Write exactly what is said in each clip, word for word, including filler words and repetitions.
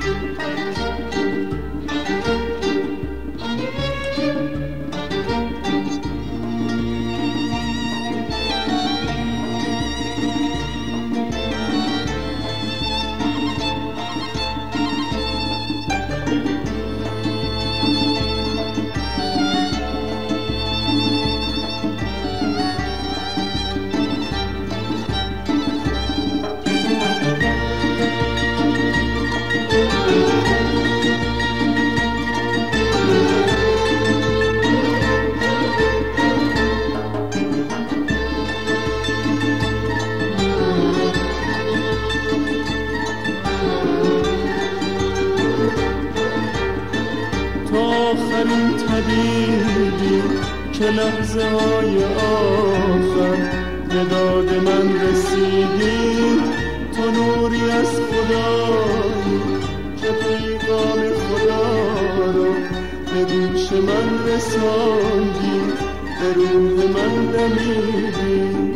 آخرین طبیبی که لحظه های آخر به داد من رسیدی، تو نوری از خدایی که پیغام خدا رو به گوش من رساندی، به روح من دمیدی.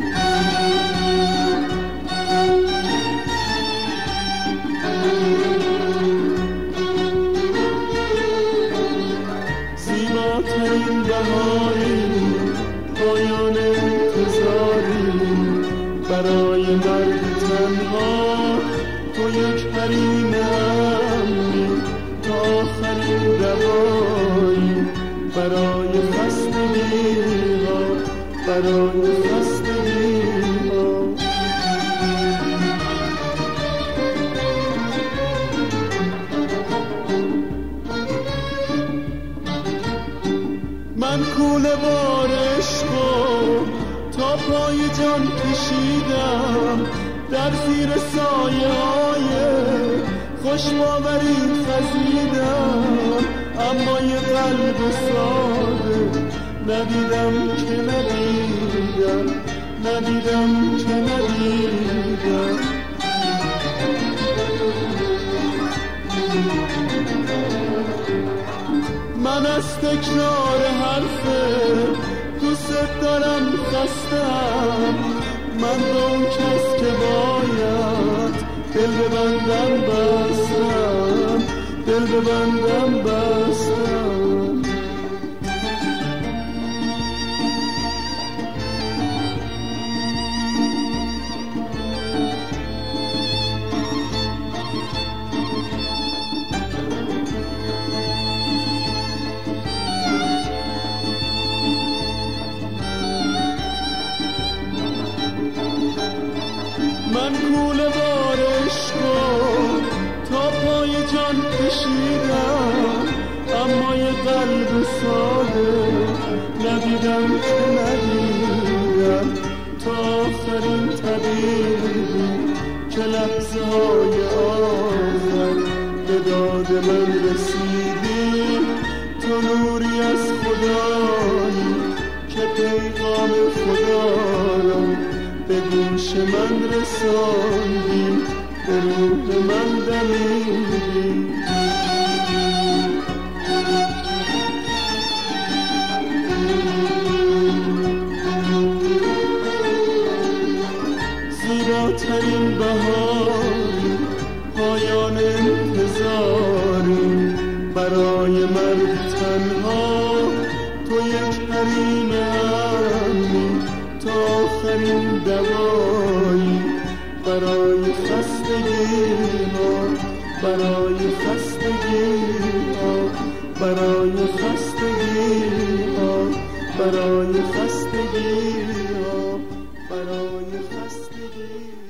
زیباترین بهاری، پایان انتظاری، برای مرد تنها تو یک حریم امنی، تا آخرین دوایی برای خستگی ها، برای خستگی ها. من کوله بار عشقو تا پای جان کشیدم، در زیر سایه های خوشباوری خزیدم، اما یه قلب ساده ندیدم که ندیدم، ندیدم که ندیدم. من از تکرار حرفه دوست دارم خستم، من به اون کس که باید دل ببندم بستم، دل ببندم بستم. من کوله بار عشقو تا پای جان کشیدم، اما یه قلب ساده ندیدم که ندیدم. تا آخرین طبیبی که لحظه های آخر به داد من رسیدی، تو نوری از خدایی که پیغام خدا رو به گوش من رساندی، به روح من دمیدی. زیباترین بهاری، پایان انتظاری، برای مرد تنها تو یک حریم امنی، تا آخرین دوایی برای خستگی ها، برای خستگی ها، برای خستگی ها، برای خستگی ها، برای خستگی.